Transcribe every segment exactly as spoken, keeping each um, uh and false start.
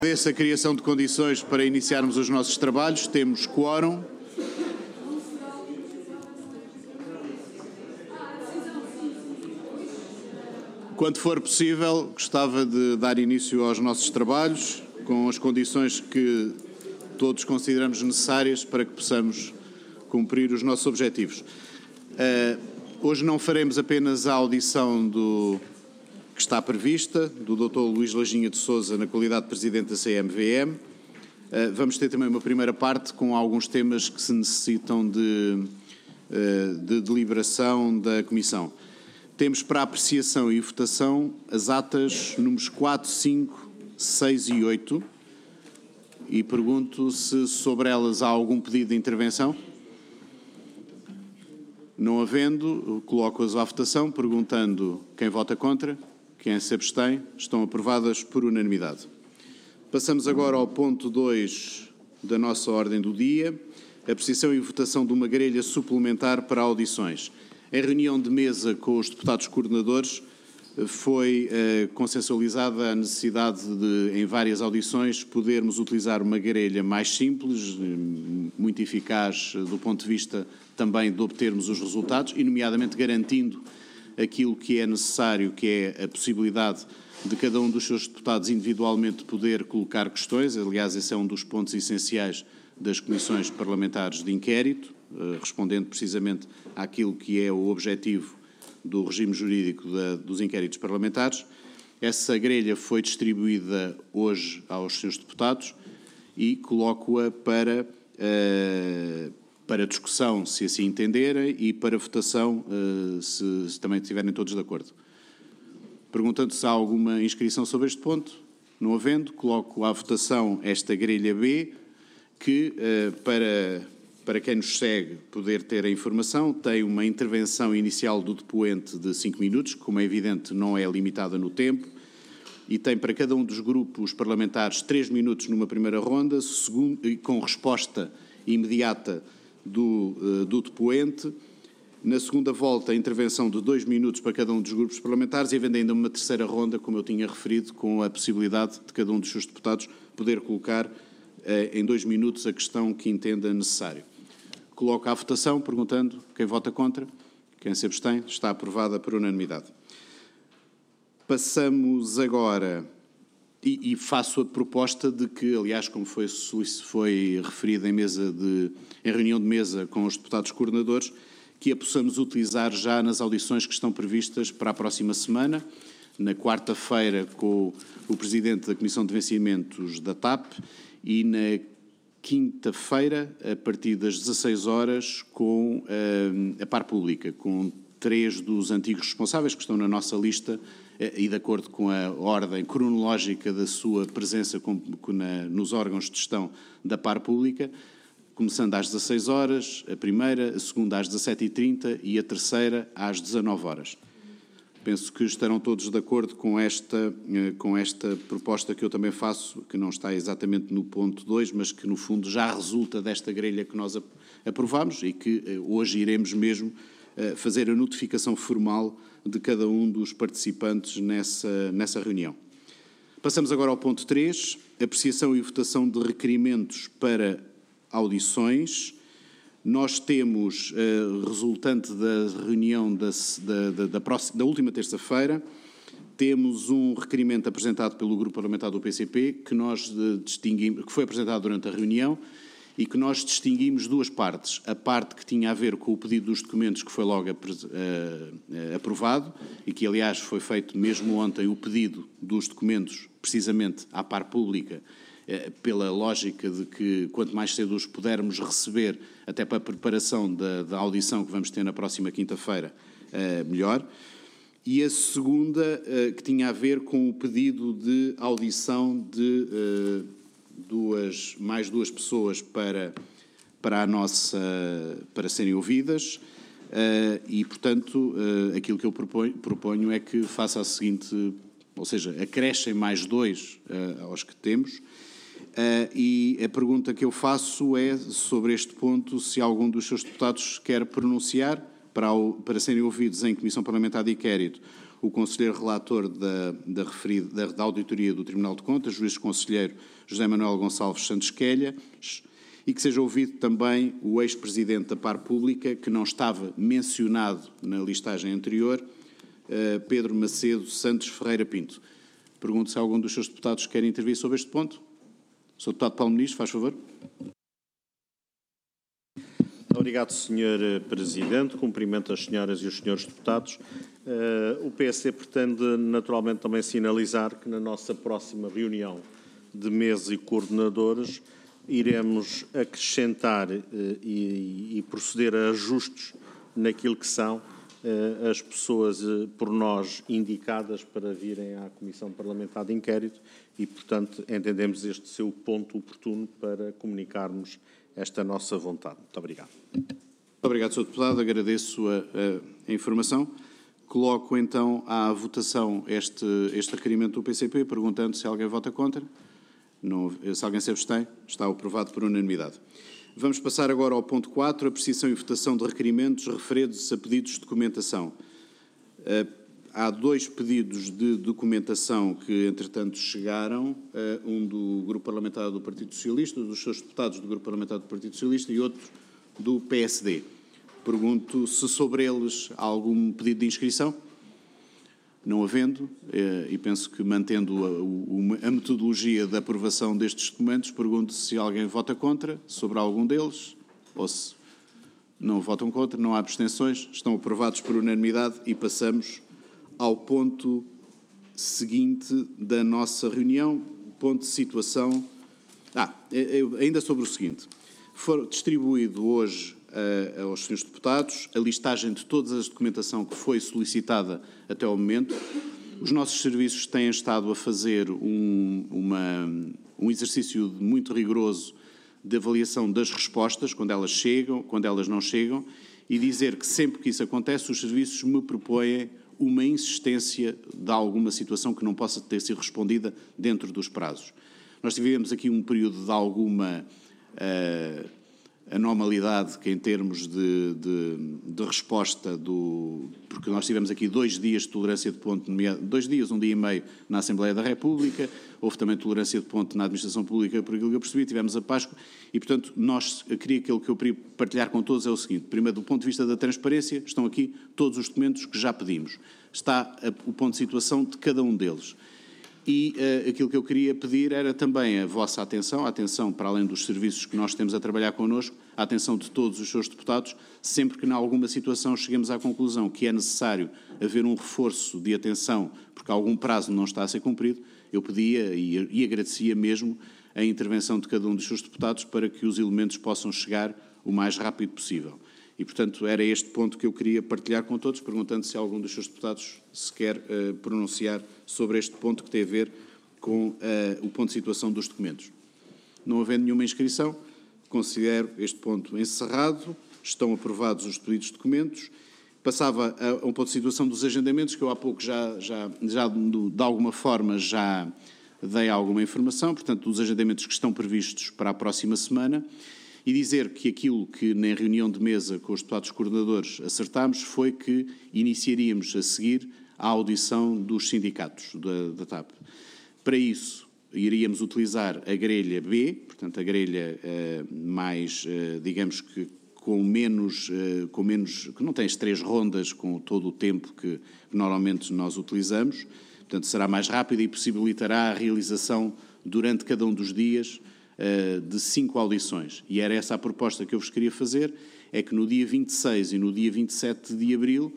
Dessa criação de condições para iniciarmos os nossos trabalhos, temos quórum. Quando for possível, gostava de dar início aos nossos trabalhos com as condições que todos consideramos necessárias para que possamos cumprir os nossos objetivos. Uh, hoje não faremos apenas a audição do que está prevista, do doutor Luís Lajinha de Sousa, na qualidade de Presidente da C M V M. Uh, vamos ter também uma primeira parte com alguns temas que se necessitam de, uh, de deliberação da Comissão. Temos para apreciação e votação as atas números quatro, cinco, seis e oito e pergunto se sobre elas há algum pedido de intervenção. Não havendo, coloco-as à votação, perguntando quem vota contra, quem se abstém. Estão aprovadas por unanimidade. Passamos agora ao ponto dois da nossa ordem do dia, apreciação e votação de uma grelha suplementar para audições. Em reunião de mesa com os deputados coordenadores, foi eh, consensualizada a necessidade de, em várias audições, podermos utilizar uma grelha mais simples, muito eficaz do ponto de vista também de obtermos os resultados, e nomeadamente garantindo aquilo que é necessário, que é a possibilidade de cada um dos seus deputados individualmente poder colocar questões. Aliás, esse é um dos pontos essenciais das comissões parlamentares de inquérito, eh, respondendo precisamente àquilo que é o objetivo do regime jurídico da, dos inquéritos parlamentares. Essa grelha foi distribuída hoje aos seus deputados e coloco-a para, uh, para discussão, se assim entenderem, e para votação, uh, se, se também estiverem todos de acordo. Perguntando se há alguma inscrição sobre este ponto. Não havendo, coloco à votação esta grelha B, que uh, para... Para quem nos segue poder ter a informação, tem uma intervenção inicial do depoente de cinco minutos, como é evidente não é limitada no tempo, e tem para cada um dos grupos parlamentares três minutos numa primeira ronda, segundo, com resposta imediata do, do depoente. Na segunda volta, a intervenção de dois minutos para cada um dos grupos parlamentares e havendo ainda uma terceira ronda, como eu tinha referido, com a possibilidade de cada um dos seus deputados poder colocar eh, em dois minutos a questão que entenda necessário. Coloco à votação, perguntando quem vota contra, quem se abstém. Está aprovada por unanimidade. Passamos agora, e, e faço a proposta de que, aliás, como foi, foi referido em, mesa de, em reunião de mesa com os deputados coordenadores, que a possamos utilizar já nas audições que estão previstas para a próxima semana, na quarta-feira com o Presidente da Comissão de Vencimentos da T A P e na quinta-feira, a partir das dezasseis horas, com uh, a par pública, com três dos antigos responsáveis que estão na nossa lista uh, e de acordo com a ordem cronológica da sua presença com, com na, nos órgãos de gestão da par pública, começando às dezasseis horas, a primeira, a segunda às dezassete e trinta e a terceira às dezanove horas. Penso que estarão todos de acordo com esta, com esta proposta que eu também faço, que não está exatamente no ponto dois, mas que no fundo já resulta desta grelha que nós aprovámos e que hoje iremos mesmo fazer a notificação formal de cada um dos participantes nessa, nessa reunião. Passamos agora ao ponto três, apreciação e votação de requerimentos para audições. Nós temos, uh, resultante da reunião da, da, da, da, próxima, da última terça-feira, temos um requerimento apresentado pelo Grupo Parlamentar do P C P, que nós distinguimos, que foi apresentado durante a reunião e que nós distinguimos duas partes. A parte que tinha a ver com o pedido dos documentos, que foi logo uh, uh, aprovado e que, aliás, foi feito mesmo ontem o pedido dos documentos, precisamente à par pública, pela lógica de que quanto mais cedo os pudermos receber, até para a preparação da, da audição que vamos ter na próxima quinta-feira, uh, melhor. E a segunda, uh, que tinha a ver com o pedido de audição de uh, duas, mais duas pessoas para, para, a nossa, para serem ouvidas. Uh, e, portanto, uh, aquilo que eu proponho, proponho é que faça a seguinte, ou seja, acrescem mais dois uh, aos que temos. Uh, e a pergunta que eu faço é sobre este ponto, se algum dos seus deputados quer pronunciar para, o, para serem ouvidos em Comissão Parlamentar de Inquérito o conselheiro relator da, da, referida, da, da Auditoria do Tribunal de Contas, juiz conselheiro José Manuel Gonçalves Santos Quelha, e que seja ouvido também o ex-presidente da Par Pública, que não estava mencionado na listagem anterior, Pedro Macedo Santos Ferreira Pinto. Pergunto se algum dos seus deputados quer intervir sobre este ponto. senhor Deputado Paulo Ministro, faz favor. Obrigado, senhor Presidente. Cumprimento as senhoras e os senhores deputados. Uh, o P S D pretende naturalmente também sinalizar que na nossa próxima reunião de mesa e coordenadores iremos acrescentar uh, e, e proceder a ajustes naquilo que são uh, as pessoas uh, por nós indicadas para virem à Comissão Parlamentar de Inquérito e, portanto, entendemos este ser o ponto oportuno para comunicarmos esta nossa vontade. Muito obrigado. Muito obrigado, senhor Deputado. Agradeço a, a, a informação. Coloco então à votação este, este requerimento do P C P, perguntando se alguém vota contra. Não, se alguém se abstém, está aprovado por unanimidade. Vamos passar agora ao ponto quatro, apreciação e votação de requerimentos referidos a pedidos de documentação. Há dois pedidos de documentação que, entretanto, chegaram, um do Grupo Parlamentar do Partido Socialista, dos seus deputados do Grupo Parlamentar do Partido Socialista e outro do P S D. Pergunto se sobre eles há algum pedido de inscrição. Não havendo, e penso que mantendo a, a metodologia da aprovação destes documentos, pergunto se alguém vota contra sobre algum deles, ou se não votam contra, não há abstenções, estão aprovados por unanimidade e passamos ao ponto seguinte da nossa reunião, ponto de situação. Ah, ainda sobre o seguinte, foi distribuído hoje uh, aos senhores deputados a listagem de toda a documentação que foi solicitada até ao momento. Os nossos serviços têm estado a fazer um, uma, um exercício muito rigoroso de avaliação das respostas, quando elas chegam, quando elas não chegam, e dizer que sempre que isso acontece, os serviços me propõem uma insistência de alguma situação que não possa ter sido respondida dentro dos prazos. Nós tivemos aqui um período de alguma uh, anormalidade que em termos de, de, de resposta do... porque nós tivemos aqui dois dias de tolerância de ponto, dois dias, um dia e meio na Assembleia da República, houve também tolerância de ponto na Administração Pública, por aquilo que eu percebi, tivemos a Páscoa e, portanto, nós, eu queria, aquilo que eu queria partilhar com todos é o seguinte: primeiro, do ponto de vista da transparência, estão aqui todos os documentos que já pedimos. Está a, o ponto de situação de cada um deles. E uh, aquilo que eu queria pedir era também a vossa atenção, a atenção para além dos serviços que nós temos a trabalhar connosco, a atenção de todos os seus deputados, sempre que em alguma situação cheguemos à conclusão que é necessário haver um reforço de atenção, porque algum prazo não está a ser cumprido, eu pedia e, e agradecia mesmo a intervenção de cada um dos seus deputados para que os elementos possam chegar o mais rápido possível. E, portanto, era este ponto que eu queria partilhar com todos, perguntando se algum dos seus deputados se quer uh, pronunciar sobre este ponto que tem a ver com uh, o ponto de situação dos documentos. Não havendo nenhuma inscrição, considero este ponto encerrado, estão aprovados os pedidos de documentos. Passava a, a um ponto de situação dos agendamentos, que eu há pouco já, já, já de, de alguma forma já dei alguma informação, portanto, dos agendamentos que estão previstos para a próxima semana. E dizer que aquilo que na reunião de mesa com os deputados coordenadores acertámos foi que iniciaríamos a seguir a audição dos sindicatos da, da T A P. Para isso, iríamos utilizar a grelha B, portanto a grelha uh, mais, uh, digamos que com menos, uh, com menos, que não tem as três rondas com todo o tempo que, que normalmente nós utilizamos, portanto será mais rápida e possibilitará a realização durante cada um dos dias de cinco audições. E era essa a proposta que eu vos queria fazer, é que no dia vinte e seis e no dia vinte e sete de abril,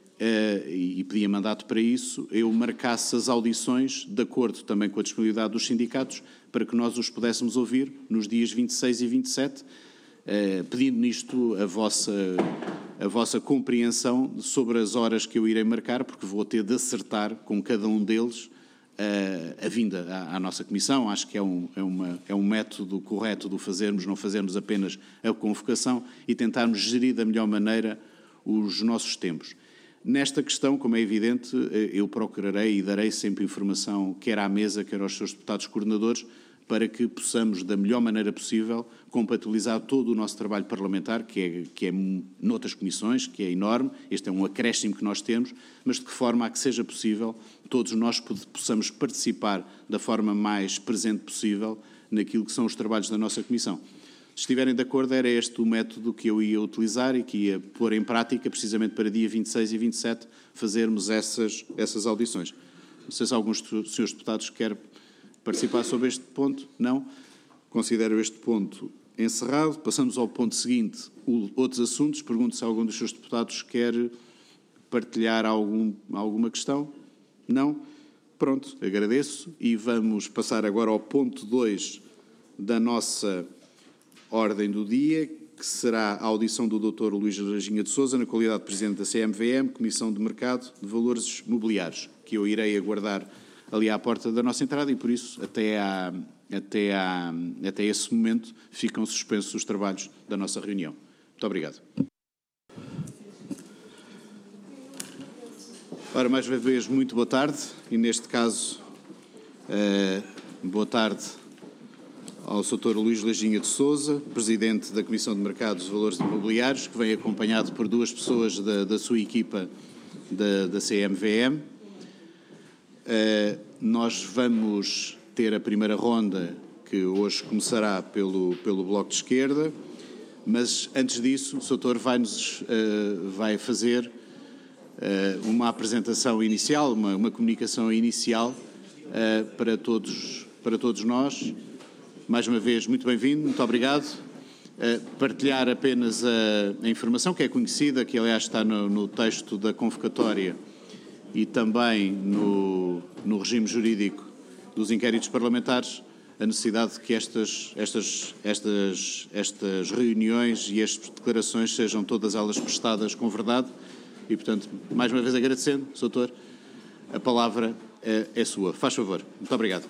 e pedia mandato para isso, eu marcasse as audições de acordo também com a disponibilidade dos sindicatos, para que nós os pudéssemos ouvir nos dias vinte e seis e vinte e sete, pedindo nisto a vossa, a vossa compreensão sobre as horas que eu irei marcar, porque vou ter de acertar com cada um deles a vinda à, à nossa Comissão. Acho que é um, é, uma, é um método correto de o fazermos, não fazermos apenas a convocação e tentarmos gerir da melhor maneira os nossos tempos. Nesta questão, como é evidente, eu procurarei e darei sempre informação, quer à mesa, quer aos seus deputados coordenadores, para que possamos, da melhor maneira possível, compatibilizar todo o nosso trabalho parlamentar, que é, que é noutras comissões, que é enorme. Este é um acréscimo que nós temos, mas de que forma a que seja possível, todos nós possamos participar da forma mais presente possível naquilo que são os trabalhos da nossa comissão. Se estiverem de acordo, era este o método que eu ia utilizar e que ia pôr em prática, precisamente para dia vinte e seis e vinte e sete, fazermos essas, essas audições. Não sei se alguns dos senhores deputados querem participar sobre este ponto. Não? Considero este ponto encerrado. Passamos ao ponto seguinte, outros assuntos. Pergunto se algum dos seus deputados quer partilhar algum, alguma questão. Não? Pronto, agradeço. E vamos passar agora ao ponto dois da nossa ordem do dia, que será a audição do doutor Luís Laginha de Sousa, na qualidade de Presidente da C M V M, Comissão de Mercado de Valores Mobiliários, que eu irei aguardar ali à porta da nossa entrada e, por isso, até, à, até, à, até esse momento, ficam suspensos os trabalhos da nossa reunião. Muito obrigado. Ora, mais uma vez, muito boa tarde, e neste caso, uh, boa tarde ao doutor Luís Laginha de Sousa, Presidente da Comissão de Mercados e Valores Imobiliários, que vem acompanhado por duas pessoas da, da sua equipa da, da C M V M. Uh, nós vamos ter a primeira ronda, que hoje começará pelo, pelo Bloco de Esquerda, mas antes disso o doutor vai-nos uh, vai fazer uh, uma apresentação inicial, uma, uma comunicação inicial uh, para, todos, para todos nós. Mais uma vez, muito bem-vindo, muito obrigado. Uh, partilhar apenas a, a informação que é conhecida, que aliás está no, no texto da convocatória e também no, no regime jurídico dos inquéritos parlamentares, a necessidade de que estas, estas, estas, estas reuniões e estas declarações sejam todas elas prestadas com verdade e, portanto, mais uma vez agradecendo, doutor, a palavra é, é sua. Faz favor. Muito obrigado.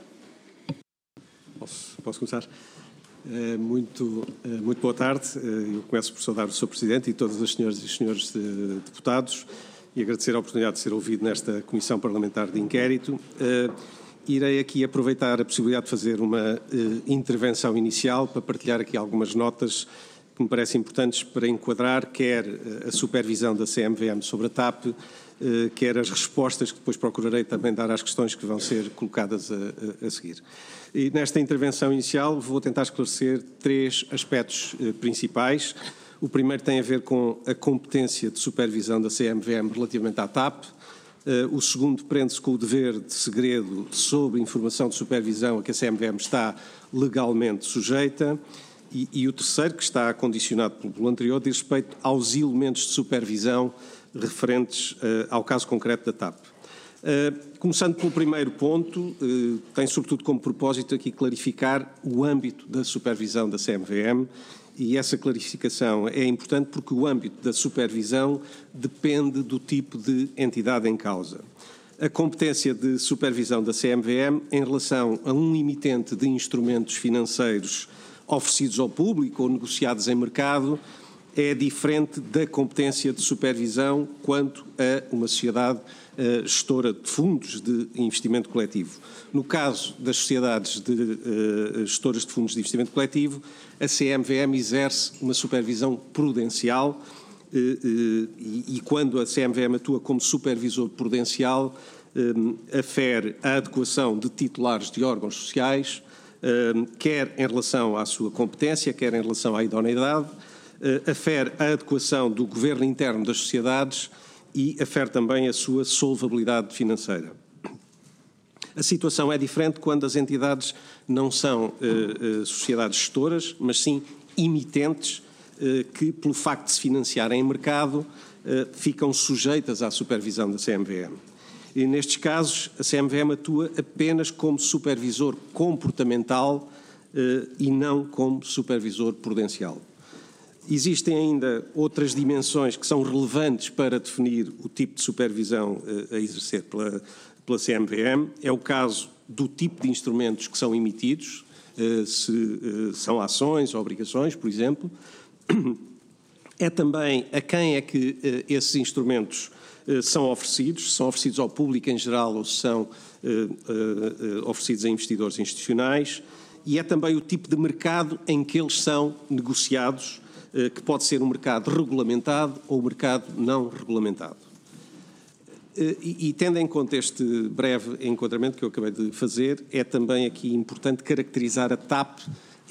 Posso, posso começar? Uh, muito, uh, muito boa tarde. Uh, eu começo por saudar o senhor Presidente e todas as senhoras e os senhores de, deputados e agradecer a oportunidade de ser ouvido nesta Comissão Parlamentar de Inquérito. Uh, irei aqui aproveitar a possibilidade de fazer uma uh, intervenção inicial para partilhar aqui algumas notas que me parecem importantes para enquadrar quer uh, a supervisão da C M V M sobre a T A P, uh, quer as respostas que depois procurarei também dar às questões que vão ser colocadas a, a, a seguir. E nesta intervenção inicial vou tentar esclarecer três aspectos eh, principais. O primeiro tem a ver com a competência de supervisão da C M V M relativamente à T A P. Eh, o segundo prende-se com o dever de segredo sobre informação de supervisão a que a C M V M está legalmente sujeita. E, e o terceiro, que está condicionado pelo anterior, diz respeito aos elementos de supervisão referentes eh, ao caso concreto da T A P. Uh, começando pelo primeiro ponto, uh, tem sobretudo como propósito aqui clarificar o âmbito da supervisão da C M V M e essa clarificação é importante porque o âmbito da supervisão depende do tipo de entidade em causa. A competência de supervisão da C M V M em relação a um emitente de instrumentos financeiros oferecidos ao público ou negociados em mercado é diferente da competência de supervisão quanto a uma sociedade uh, gestora de fundos de investimento coletivo. No caso das sociedades de, uh, gestoras de fundos de investimento coletivo, a C M V M exerce uma supervisão prudencial uh, uh, e, e quando a C M V M atua como supervisor prudencial, um, afere a adequação de titulares de órgãos sociais, um, quer em relação à sua competência, quer em relação à idoneidade, uh, afere a adequação do governo interno das sociedades e afere também a sua solvabilidade financeira. A situação é diferente quando as entidades não são uh, uh, sociedades gestoras, mas sim emitentes uh, que, pelo facto de se financiarem em mercado, uh, ficam sujeitas à supervisão da C M V M. E nestes casos, a C M V M atua apenas como supervisor comportamental uh, e não como supervisor prudencial. Existem ainda outras dimensões que são relevantes para definir o tipo de supervisão uh, a exercer pela, pela C M V M. É o caso do tipo de instrumentos que são emitidos, uh, se uh, são ações ou obrigações, por exemplo. É também a quem é que uh, esses instrumentos uh, são oferecidos, se são oferecidos ao público em geral ou se são uh, uh, uh, oferecidos a investidores institucionais. e é também o tipo de mercado em que eles são negociados, que pode ser um mercado regulamentado ou um mercado não regulamentado. E, e tendo em conta este breve enquadramento que eu acabei de fazer, é também aqui importante caracterizar a TAP